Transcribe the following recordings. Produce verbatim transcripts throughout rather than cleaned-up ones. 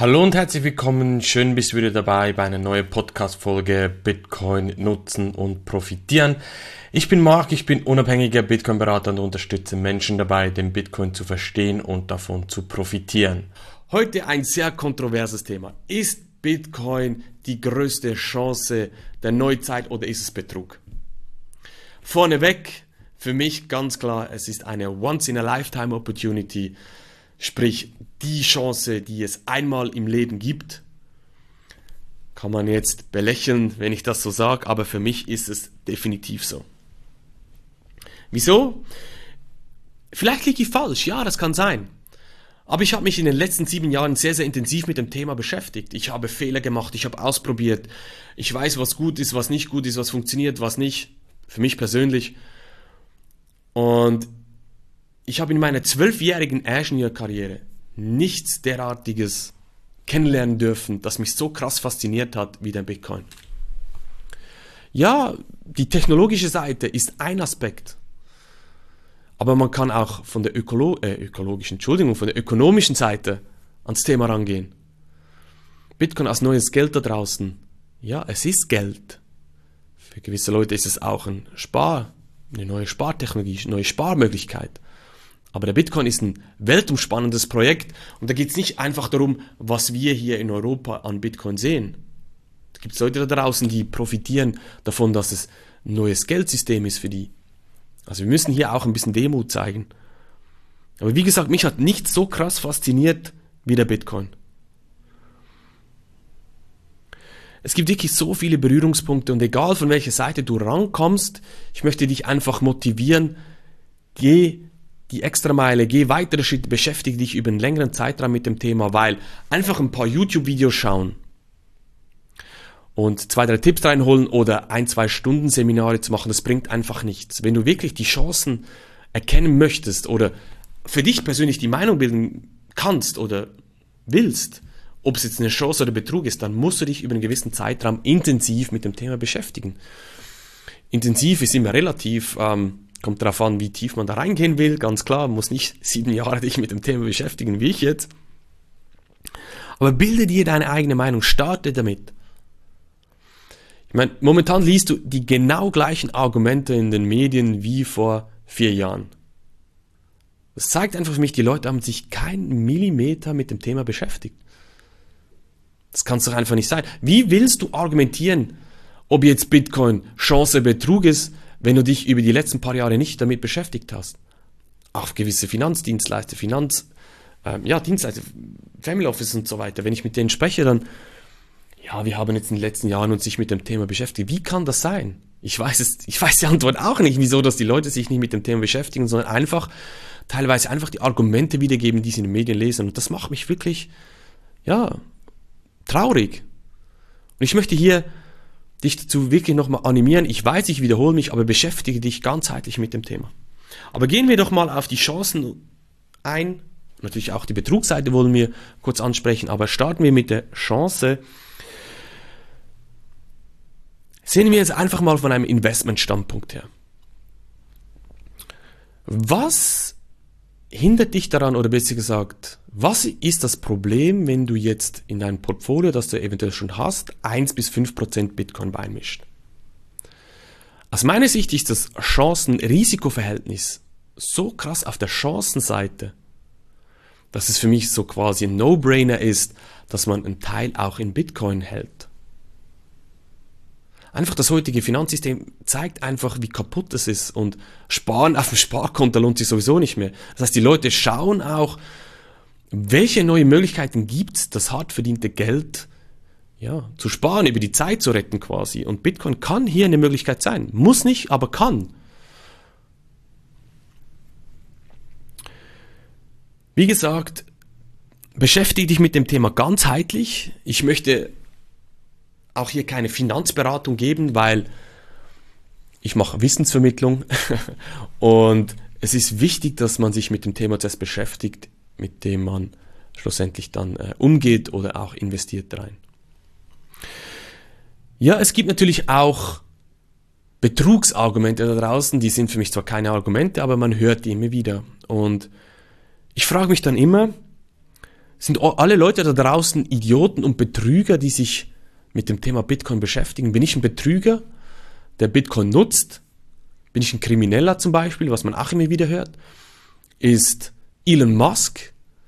Hallo und herzlich willkommen, schön bist du wieder dabei bei einer neuen Podcast-Folge Bitcoin nutzen und profitieren. Ich bin Marc, ich bin unabhängiger Bitcoin-Berater und unterstütze Menschen dabei, den Bitcoin zu verstehen und davon zu profitieren. Heute ein sehr kontroverses Thema. Ist Bitcoin die größte Chance der Neuzeit oder ist es Betrug? Vorneweg, für mich ganz klar, es ist eine Once-in-a-Lifetime-Opportunity. Sprich, die Chance, die es einmal im Leben gibt, kann man jetzt belächeln, wenn ich das so sage, aber für mich ist es definitiv so. Wieso? Vielleicht liege ich falsch, ja, das kann sein. Aber ich habe mich in den letzten sieben Jahren sehr, sehr intensiv mit dem Thema beschäftigt. Ich habe Fehler gemacht, ich habe ausprobiert. Ich weiß, was gut ist, was nicht gut ist, was funktioniert, was nicht. Für mich persönlich. Und ich habe in meiner zwölfjährigen Ingenieurkarriere nichts derartiges kennenlernen dürfen, das mich so krass fasziniert hat wie der Bitcoin. Ja, die technologische Seite ist ein Aspekt, aber man kann auch von der Ökolo- äh, ökologischen, Entschuldigung, von der ökonomischen Seite ans Thema rangehen. Bitcoin als neues Geld da draußen, ja, es ist Geld. Für gewisse Leute ist es auch ein Spar, eine neue Spartechnologie, eine neue Sparmöglichkeit. Aber der Bitcoin ist ein weltumspannendes Projekt und da geht es nicht einfach darum, was wir hier in Europa an Bitcoin sehen. Es gibt Leute da draußen, die profitieren davon, dass es ein neues Geldsystem ist für die. Also wir müssen hier auch ein bisschen Demut zeigen. Aber wie gesagt, mich hat nichts so krass fasziniert wie der Bitcoin. Es gibt wirklich so viele Berührungspunkte und egal von welcher Seite du rankommst, ich möchte dich einfach motivieren, geh die Extrameile, geh weitere Schritte, beschäftige dich über einen längeren Zeitraum mit dem Thema, weil einfach ein paar YouTube-Videos schauen und zwei, drei Tipps reinholen oder ein, zwei Stunden Seminare zu machen, das bringt einfach nichts. Wenn du wirklich die Chancen erkennen möchtest oder für dich persönlich die Meinung bilden kannst oder willst, ob es jetzt eine Chance oder Betrug ist, dann musst du dich über einen gewissen Zeitraum intensiv mit dem Thema beschäftigen. Intensiv ist immer relativ, ähm, kommt darauf an, wie tief man da reingehen will. Ganz klar, man muss nicht sieben Jahre dich mit dem Thema beschäftigen, wie ich jetzt. Aber bilde dir deine eigene Meinung, starte damit. Ich meine, momentan liest du die genau gleichen Argumente in den Medien wie vor vier Jahren. Das zeigt einfach für mich, die Leute haben sich keinen Millimeter mit dem Thema beschäftigt. Das kann es doch einfach nicht sein. Wie willst du argumentieren, ob jetzt Bitcoin Chance Betrug ist, wenn du dich über die letzten paar Jahre nicht damit beschäftigt hast? Auch gewisse Finanzdienstleister, Finanz, ähm, ja, Dienstleister, Family Office und so weiter. Wenn ich mit denen spreche, dann, ja, wir haben jetzt in den letzten Jahren uns sich mit dem Thema beschäftigt. Wie kann das sein? Ich weiß es, ich weiß die Antwort auch nicht, wieso, dass die Leute sich nicht mit dem Thema beschäftigen, sondern einfach, teilweise einfach die Argumente wiedergeben, die sie in den Medien lesen. Und das macht mich wirklich, ja, traurig. Und ich möchte hier dich dazu wirklich nochmal animieren. Ich weiß, ich wiederhole mich, aber beschäftige dich ganzheitlich mit dem Thema. Aber gehen wir doch mal auf die Chancen ein. Natürlich auch die Betrugsseite wollen wir kurz ansprechen, aber starten wir mit der Chance. Sehen wir jetzt einfach mal von einem Investmentstandpunkt her. Was hindert dich daran, oder besser gesagt, was ist das Problem, wenn du jetzt in dein Portfolio, das du eventuell schon hast, eins bis fünf Prozent Bitcoin beimischt? Aus meiner Sicht ist das Chancen-Risiko-Verhältnis so krass auf der Chancenseite, dass es für mich so quasi ein No-Brainer ist, dass man einen Teil auch in Bitcoin hält. Einfach das heutige Finanzsystem zeigt einfach, wie kaputt es ist und Sparen auf dem Sparkonto lohnt sich sowieso nicht mehr. Das heißt, die Leute schauen auch, welche neue Möglichkeiten gibt es, das hart verdiente Geld ja, zu sparen, über die Zeit zu retten quasi. Und Bitcoin kann hier eine Möglichkeit sein. Muss nicht, aber kann. Wie gesagt, beschäftige dich mit dem Thema ganzheitlich. Ich möchte auch hier keine Finanzberatung geben, weil ich mache Wissensvermittlung und es ist wichtig, dass man sich mit dem Thema zuerst beschäftigt, mit dem man schlussendlich dann äh, umgeht oder auch investiert rein. Ja, es gibt natürlich auch Betrugsargumente da draußen, die sind für mich zwar keine Argumente, aber man hört die immer wieder. Und ich frage mich dann immer, Sind alle Leute da draußen Idioten und Betrüger, die sich mit dem Thema Bitcoin beschäftigen? Bin ich ein Betrüger, der Bitcoin nutzt? Bin ich ein Krimineller zum Beispiel, was man auch immer wieder hört? Ist Elon Musk,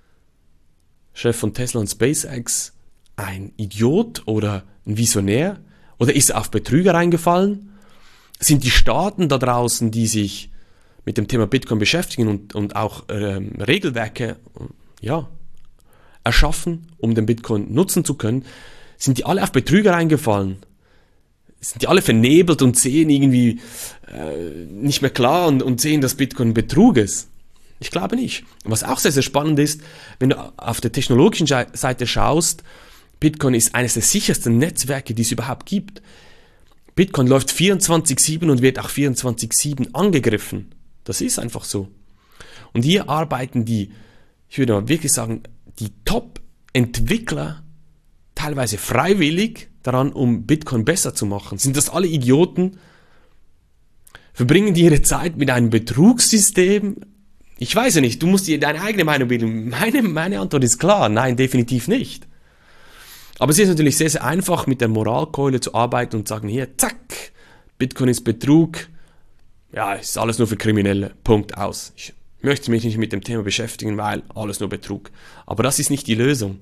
Chef von Tesla und SpaceX, ein Idiot oder ein Visionär? Oder ist er auf Betrüger reingefallen? Sind die Staaten da draußen, die sich mit dem Thema Bitcoin beschäftigen und, und auch ähm, Regelwerke ja, erschaffen, um den Bitcoin nutzen zu können, sind die alle auf Betrüger reingefallen? Sind die alle vernebelt und sehen irgendwie äh, nicht mehr klar und, und sehen, dass Bitcoin Betrug ist? Ich glaube nicht. Was auch sehr, sehr spannend ist, wenn du auf der technologischen Seite schaust, Bitcoin ist eines der sichersten Netzwerke, die es überhaupt gibt. Bitcoin läuft vierundzwanzig sieben und wird auch vierundzwanzig sieben angegriffen. Das ist einfach so. Und hier arbeiten die, ich würde mal wirklich sagen, die Top-Entwickler teilweise freiwillig daran, um Bitcoin besser zu machen. Sind das alle Idioten? Verbringen die ihre Zeit mit einem Betrugssystem? Ich weiß ja nicht, du musst dir deine eigene Meinung bilden. Meine, meine Antwort ist klar, nein, definitiv nicht. Aber es ist natürlich sehr, sehr einfach, mit der Moralkeule zu arbeiten und zu sagen, hier, zack, Bitcoin ist Betrug, ja, ist alles nur für Kriminelle, Punkt, aus. Ich möchte mich nicht mit dem Thema beschäftigen, weil alles nur Betrug. Aber das ist nicht die Lösung.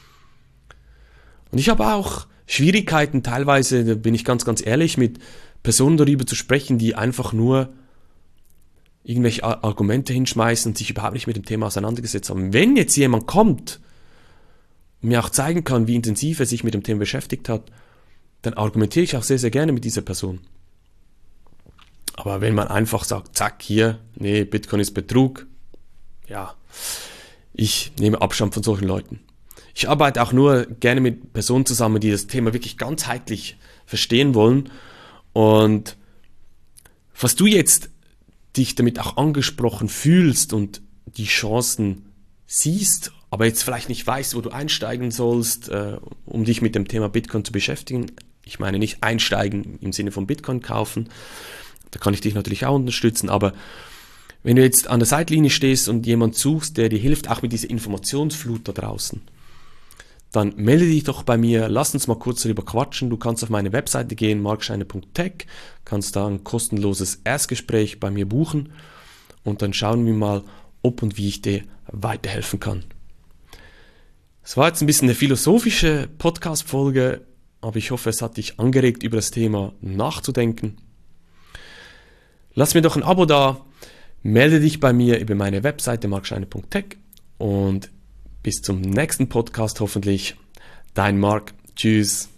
Und ich habe auch Schwierigkeiten teilweise, da bin ich ganz, ganz ehrlich, mit Personen darüber zu sprechen, die einfach nur irgendwelche Argumente hinschmeißen und sich überhaupt nicht mit dem Thema auseinandergesetzt haben. Wenn jetzt jemand kommt und mir auch zeigen kann, wie intensiv er sich mit dem Thema beschäftigt hat, dann argumentiere ich auch sehr, sehr gerne mit dieser Person. Aber wenn man einfach sagt, zack, hier, nee, Bitcoin ist Betrug, ja, ich nehme Abstand von solchen Leuten. Ich arbeite auch nur gerne mit Personen zusammen, die das Thema wirklich ganzheitlich verstehen wollen. Und was du jetzt dich damit auch angesprochen fühlst und die Chancen siehst, aber jetzt vielleicht nicht weißt, wo du einsteigen sollst, äh, um dich mit dem Thema Bitcoin zu beschäftigen. Ich meine nicht einsteigen im Sinne von Bitcoin kaufen, da kann ich dich natürlich auch unterstützen, aber wenn du jetzt an der Seitlinie stehst und jemand suchst, der dir hilft, auch mit dieser Informationsflut da draußen, dann melde dich doch bei mir, lass uns mal kurz darüber quatschen. Du kannst auf meine Webseite gehen, markscheiner punkt tech, kannst da ein kostenloses Erstgespräch bei mir buchen und dann schauen wir mal, ob und wie ich dir weiterhelfen kann. Es war jetzt ein bisschen eine philosophische Podcast-Folge, aber ich hoffe, es hat dich angeregt, über das Thema nachzudenken. Lass mir doch ein Abo da, melde dich bei mir über meine Webseite markscheiner punkt tech und bis zum nächsten Podcast hoffentlich. Dein Marc. Tschüss.